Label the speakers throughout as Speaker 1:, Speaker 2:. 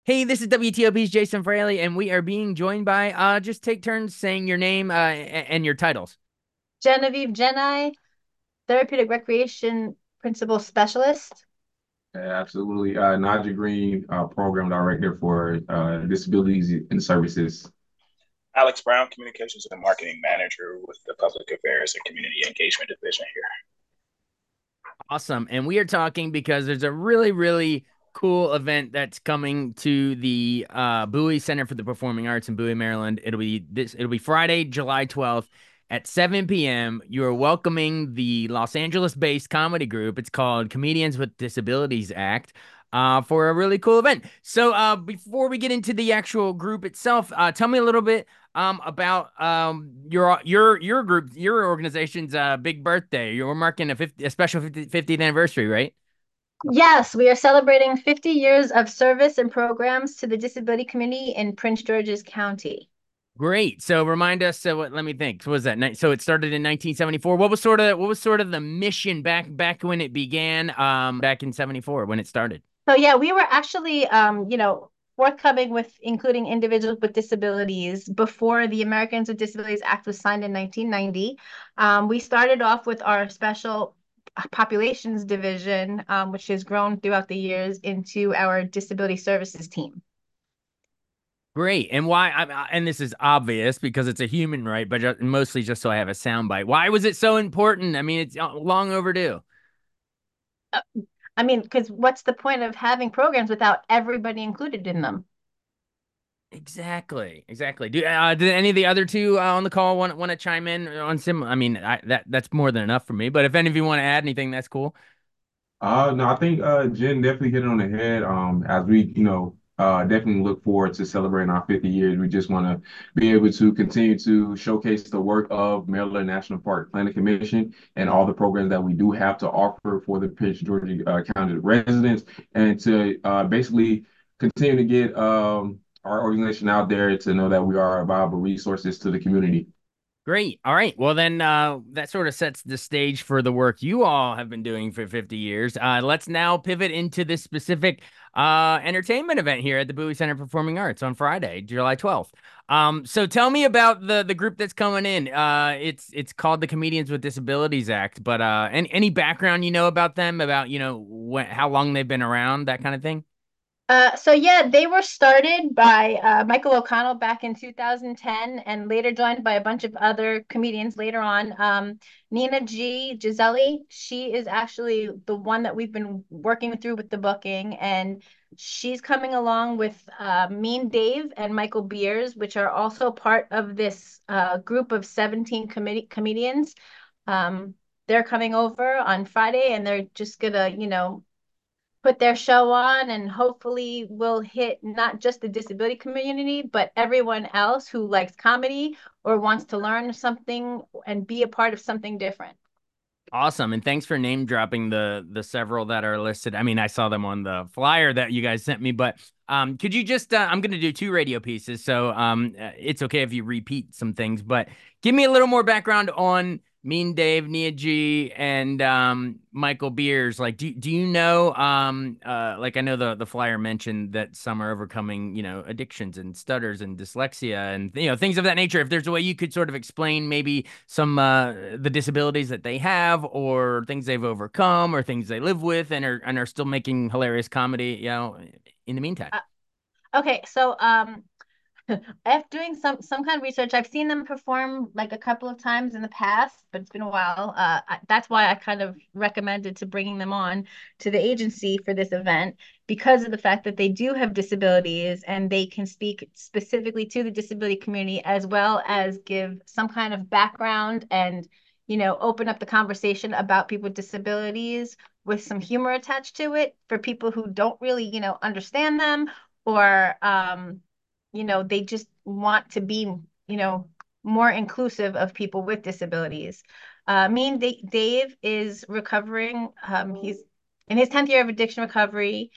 Speaker 1: Hey, this is WTOP's Jason Fraley, and we are being joined by just take turns saying your name and your titles.
Speaker 2: Genevieve Genai, Therapeutic Recreation Principal Specialist.
Speaker 3: Absolutely. Naja Green, Program Director for Disabilities and Services.
Speaker 4: Alex Brown, Communications and Marketing Manager with the Public Affairs and Community Engagement Division here.
Speaker 1: Awesome. And we are talking because there's a really cool event that's coming to the Bowie Center for the Performing Arts in Bowie, Maryland. It'll be Friday, July 12th at 7 p.m. You are welcoming the Los Angeles-based comedy group. It's called Comedians with Disabilities Act. For a really cool event. So, before we get into the actual group itself, tell me a little bit about your group, your organization's big birthday. You're marking a special 50th anniversary, right?
Speaker 2: Yes, we are celebrating 50 years of service and programs to the disability community in Prince George's County.
Speaker 1: Great. So remind us. So let me think. So what was that? So it started in 1974. What was sort of the mission back when it began? Back in 74 when it started.
Speaker 2: So yeah, we were actually, forthcoming with including individuals with disabilities before the Americans with Disabilities Act was signed in 1990. We started off with our special populations division, which has grown throughout the years into our disability services team.
Speaker 1: Great. And why? And this is obvious because it's a human right, but mostly just so I have a soundbite. Why was it so important? I mean, it's long overdue.
Speaker 2: Uh, I mean, because what's the point of having programs without everybody included in them?
Speaker 1: Exactly. Exactly. Did any of the other two on the call want to chime in on sim? I mean, that's more than enough for me. But if any of you want to add anything, that's cool.
Speaker 3: No, I think Jen definitely hit it on the head. As we, definitely look forward to celebrating our 50 years. We just want to be able to continue to showcase the work of Maryland National Park Planning Commission and all the programs that we do have to offer for the Prince George County residents, and to basically continue to get our organization out there to know that we are viable resources to the community.
Speaker 1: Great. All right. Well, then that sort of sets the stage for the work you all have been doing for 50 years. Let's now pivot into this specific entertainment event here at the Bowie Center Performing Arts on Friday, July 12th. So tell me about the group that's coming in. It's called the Comedians with Disabilities Act, but any background you know about them, about how long they've been around, that kind of thing?
Speaker 2: So yeah, they were started by Michael O'Connell back in 2010 and later joined by a bunch of other comedians later on. Nina G. Giselli, she is actually the one that we've been working through with the booking, and she's coming along with Mean Dave and Michael Beers, which are also part of this group of 17 comedians. Um, they're coming over on Friday and they're just gonna, put their show on and hopefully will hit not just the disability community, but everyone else who likes comedy or wants to learn something and be a part of something different.
Speaker 1: Awesome. And thanks for name dropping the several that are listed. I mean, I saw them on the flyer that you guys sent me, but could you just I'm going to do two radio pieces, so it's okay if you repeat some things, but give me a little more background on Mean Dave, Nia G, and Michael Beers. Like, do you know like I know the flyer mentioned that some are overcoming, addictions and stutters and dyslexia and things of that nature. If there's a way you could sort of explain maybe some the disabilities that they have or things they've overcome or things they live with and are still making hilarious comedy, in the meantime.
Speaker 2: Uh, okay, so after doing some kind of research, I've seen them perform like a couple of times in the past, but it's been a while. That's why I kind of recommended to bringing them on to the agency for this event because of the fact that they do have disabilities and they can speak specifically to the disability community as well as give some kind of background and open up the conversation about people with disabilities with some humor attached to it for people who don't really understand them or they just want to be, more inclusive of people with disabilities. Dave is recovering. He's in his 10th year of addiction recovery.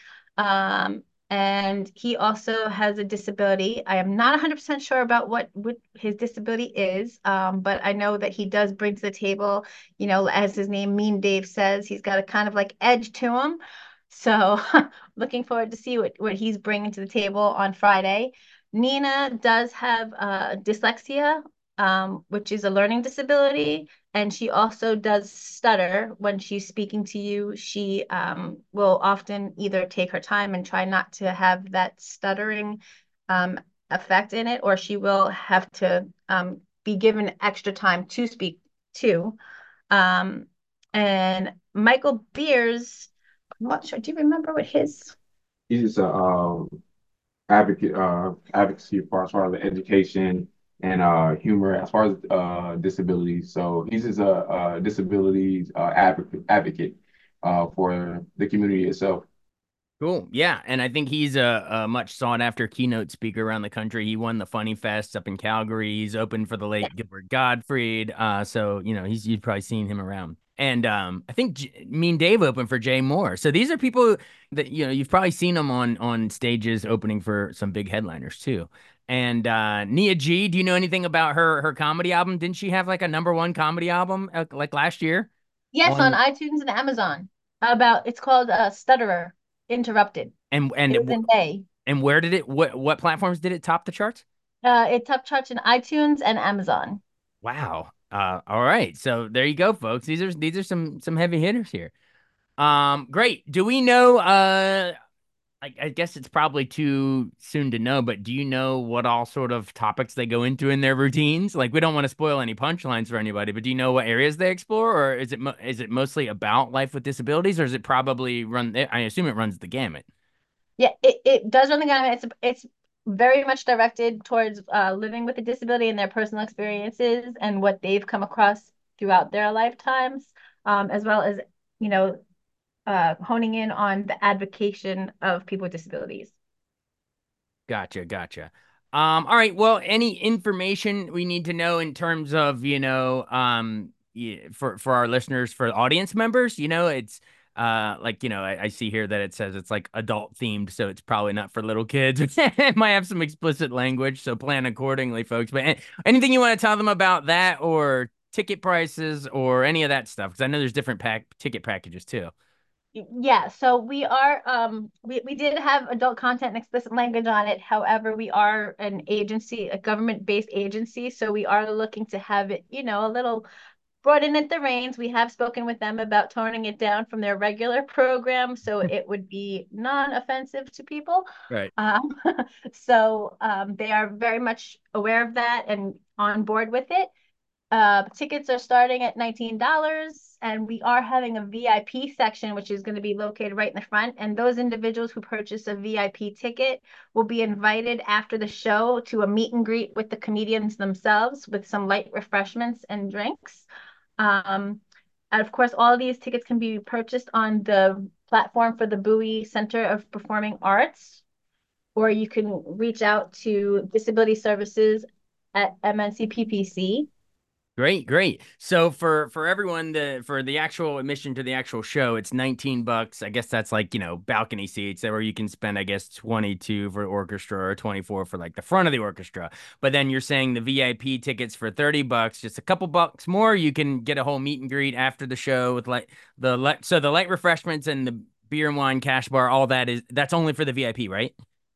Speaker 2: And he also has a disability. I am not 100% sure about what his disability is, but I know that he does bring to the table, as his name Mean Dave says, he's got a kind of like edge to him. So looking forward to see what he's bringing to the table on Friday. Nina does have dyslexia, which is a learning disability, and she also does stutter when she's speaking to you. She will often either take her time and try not to have that stuttering effect in it, or she will have to be given extra time to speak too. And Michael Beers, I'm not sure. Do you remember what his?
Speaker 3: He's a advocacy for as far as the education and humor as far as disabilities. So he's just a disabilities advocate for the community itself.
Speaker 1: Cool. Yeah. And I think he's a much sought after keynote speaker around the country. He won the Funny Fest up in Calgary. He's open for the late Gilbert Gottfried. So, you've probably seen him around. And I think Mean Dave opened for Jay Moore. So these are people that, you've probably seen them on stages opening for some big headliners too. And Nia G, do you know anything about her comedy album? Didn't she have like a #1 comedy album like last year?
Speaker 2: Yes, on iTunes and Amazon. It's called Stutterer Interrupted.
Speaker 1: And
Speaker 2: It was in May.
Speaker 1: And where did what platforms did it top the charts?
Speaker 2: It top charts in iTunes and Amazon.
Speaker 1: Wow. All right. So there you go, folks. These are some heavy hitters here. Great. Do we know I guess it's probably too soon to know, but do you know what all sort of topics they go into in their routines? Like, we don't want to spoil any punchlines for anybody, but do you know what areas they explore, or is it mostly about life with disabilities, or is it probably I assume it runs the gamut.
Speaker 2: Yeah, it does run the gamut. It's very much directed towards living with a disability and their personal experiences and what they've come across throughout their lifetimes, as well as, honing in on the advocation of people with disabilities.
Speaker 1: Gotcha. All right. Well, any information we need to know in terms of, for our listeners, for audience members, it's I see here that it says it's like adult themed, so it's probably not for little kids. It might have some explicit language, so plan accordingly, folks. But anything you want to tell them about that, or ticket prices, or any of that stuff? Because I know there's different ticket packages too.
Speaker 2: Yeah, so we are we did have adult content and explicit language on it. However, we are an agency, a government-based agency, so we are looking to have it, a little broaden at the reins. We have spoken with them about toning it down from their regular program, so it would be non-offensive to people.
Speaker 1: Right.
Speaker 2: So they are very much aware of that and on board with it. Tickets are starting at $19, and we are having a VIP section, which is going to be located right in the front. And those individuals who purchase a VIP ticket will be invited after the show to a meet and greet with the comedians themselves with some light refreshments and drinks. And of course, all of these tickets can be purchased on the platform for the Bowie Center of Performing Arts, or you can reach out to Disability Services at MNCPPC.
Speaker 1: Great. So for everyone, for the actual admission to the actual show, it's $19. I guess that's like, balcony seats where you can spend, I guess, 22 for orchestra or 24 for like the front of the orchestra. But then you're saying the VIP tickets for $30, just a couple bucks more, you can get a whole meet and greet after the show with the light refreshments and the beer and wine cash bar, all that's only for the VIP, right?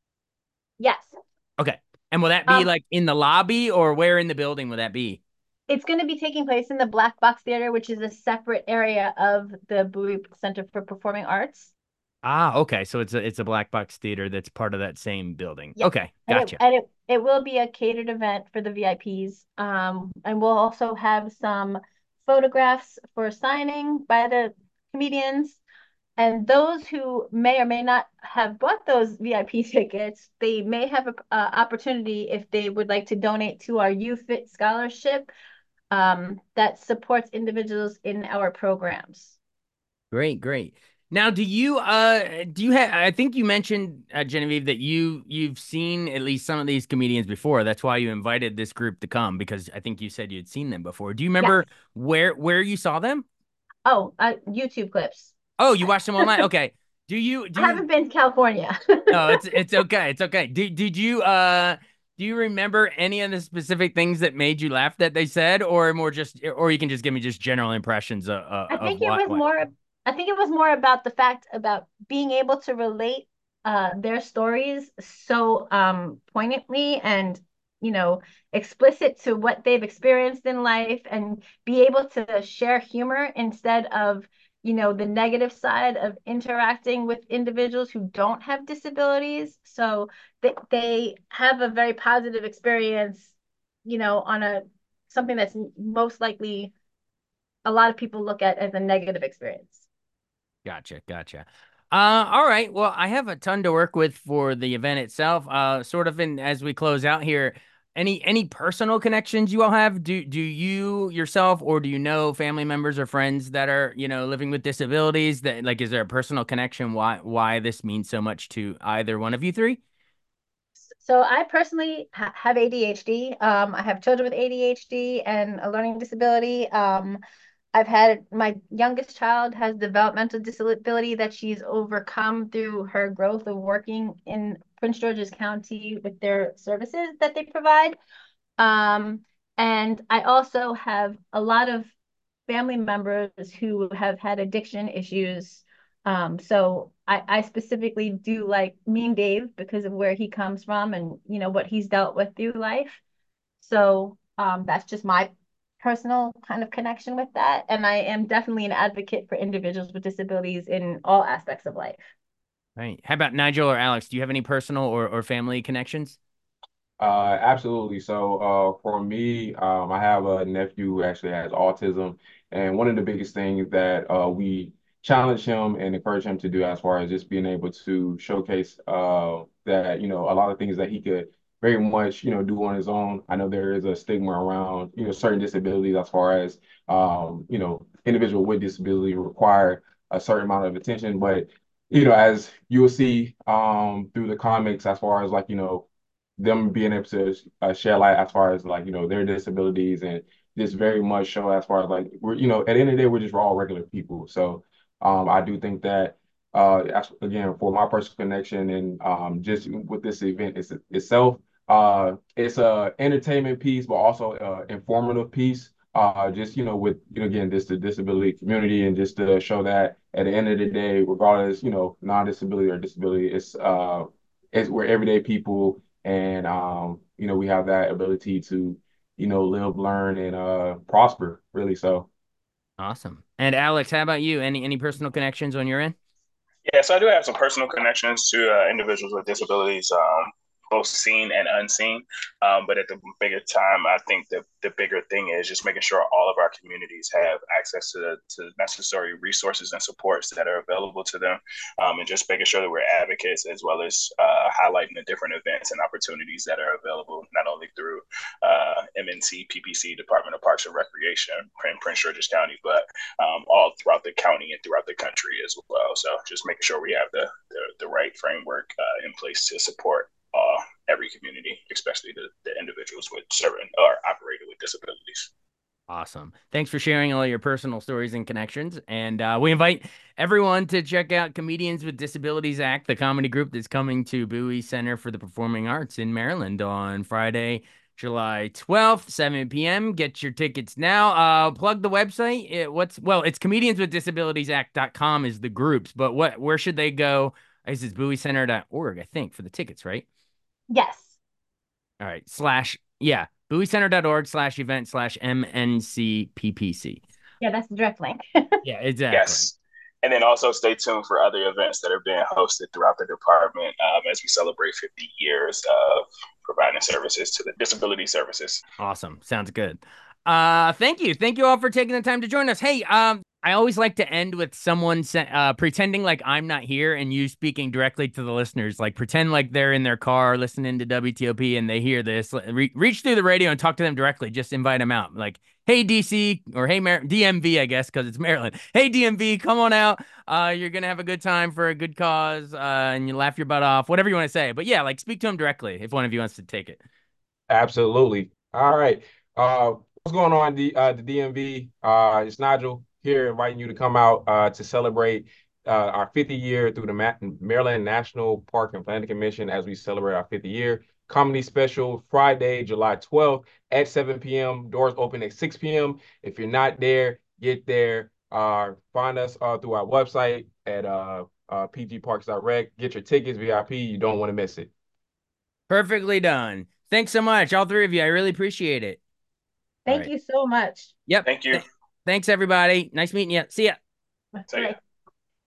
Speaker 2: Yes.
Speaker 1: Okay. And will that be like in the lobby, or where in the building will that be?
Speaker 2: It's going to be taking place in the Black Box Theater, which is a separate area of the Bowie Center for Performing Arts.
Speaker 1: Okay. So it's a Black Box Theater that's part of that same building.
Speaker 2: Yep.
Speaker 1: Okay, gotcha.
Speaker 2: And it will be a catered event for the VIPs. And we'll also have some photographs for signing by the comedians. And those who may or may not have bought those VIP tickets, they may have an opportunity, if they would like to donate to our UFIT scholarship, that supports individuals in our programs.
Speaker 1: Great. Now, do you have, I think you mentioned, Genevieve, that you've seen at least some of these comedians before. That's why you invited this group to come, because I think you said you'd seen them before. Do you remember where you saw them?
Speaker 2: Oh, YouTube clips.
Speaker 1: Oh, you watched them online? Okay. I
Speaker 2: haven't been to California.
Speaker 1: No, it's okay. It's okay. Did you do you remember any of the specific things that made you laugh that they said, or you can just give me just general impressions of
Speaker 2: I think
Speaker 1: what?
Speaker 2: it was more I think it was more about the fact about being able to relate their stories so poignantly and explicit to what they've experienced in life, and be able to share humor instead of the negative side of interacting with individuals who don't have disabilities. So they have a very positive experience, on a something that's most likely a lot of people look at as a negative experience.
Speaker 1: Gotcha, gotcha. All right. Well, I have a ton to work with for the event itself. Sort of in as we close out here, any personal connections you all have? Do you yourself, or do you know family members or friends that are, living with disabilities? That like, is there a personal connection why this means so much to either one of you three?
Speaker 2: So I personally have ADHD. I have children with ADHD and a learning disability. I've had my youngest child has developmental disability that she's overcome through her growth of working in Prince George's County with their services that they provide. Um, and I also have a lot of family members who have had addiction issues. So I specifically do like Mean Dave because of where he comes from and what he's dealt with through life. So that's just my personal kind of connection with that. And I am definitely an advocate for individuals with disabilities in all aspects of life.
Speaker 1: Right. How about Nigel or Alex? Do you have any personal or family connections?
Speaker 3: Absolutely. So, for me, I have a nephew who actually has autism, and one of the biggest things that we challenge him and encourage him to do, as far as just being able to showcase that a lot of things that he could very much do on his own. I know there is a stigma around certain disabilities, as far as individual with disability require a certain amount of attention, but as you will see through the comics, as far as like them being able to share light as far as like their disabilities, and just very much show as far as like we're at the end of the day we're just all regular people. So I do think that again, for my personal connection and just with this event itself, it's a entertainment piece but also informative piece, just with again, just the disability community, and just to show that at the end of the day, regardless non-disability or disability, it's we're everyday people, and we have that ability to live, learn, and prosper, really. So
Speaker 1: Awesome. And Alex, how about you? Any personal connections on your end?
Speaker 4: Yeah, so I do have some personal connections to individuals with disabilities, both seen and unseen. But at the bigger time, I think the bigger thing is just making sure all of our communities have access to necessary resources and supports that are available to them, and just making sure that we're advocates, as well as highlighting the different events and opportunities that are available, not only through MNC, PPC, Department of Parks and Recreation, Prince George's County, but all throughout the county and throughout the country as well. So just making sure we have the right framework in place to support every community, especially the individuals with certain or operating with disabilities.
Speaker 1: Awesome. Thanks for sharing all your personal stories and connections. And we invite everyone to check out Comedians with Disabilities Act, the comedy group that's coming to Bowie Center for the Performing Arts in Maryland on Friday, July 12th, 7 p.m. Get your tickets now. Plug the website. It's comedianswithdisabilitiesact.com is the groups, but where should they go? This is bowiecenter.org, I think, for the tickets, right?
Speaker 2: Yes.
Speaker 1: All right. Yeah. bowiecenter.org/event/MNCPPC.
Speaker 2: Yeah, that's the direct link.
Speaker 1: Yeah, exactly.
Speaker 4: Yes. And then also stay tuned for other events that are being hosted throughout the department as we celebrate 50 years of providing services to the disability services.
Speaker 1: Awesome. Sounds good. Thank you. Thank you all for taking the time to join us. Hey, I always like to end with someone pretending like I'm not here and you speaking directly to the listeners. Like pretend like they're in their car listening to WTOP and they hear this. Reach through the radio and talk to them directly. Just invite them out. Like, hey, DC, or hey, DMV, I guess, because it's Maryland. Hey, DMV, come on out. You're going to have a good time for a good cause, and you laugh your butt off, whatever you want to say. But yeah, like speak to them directly if one of you wants to take it.
Speaker 3: absolutely. All right. What's going on, the DMV? It's Nigel here, inviting you to come out to celebrate our 50th year through the Maryland National Park and Planning Commission, as we celebrate our 50th year. Comedy special Friday, July 12th at 7 p.m. Doors open at 6 p.m. If you're not there, get there. Find us through our website at PG Parks Direct. Get your tickets, VIP. You don't want to miss it.
Speaker 1: Perfectly done. Thanks so much, all three of you. I really appreciate it.
Speaker 2: Thank you so much.
Speaker 1: Yep.
Speaker 4: Thank you.
Speaker 1: Thanks, everybody. Nice meeting you. See ya.
Speaker 4: See ya.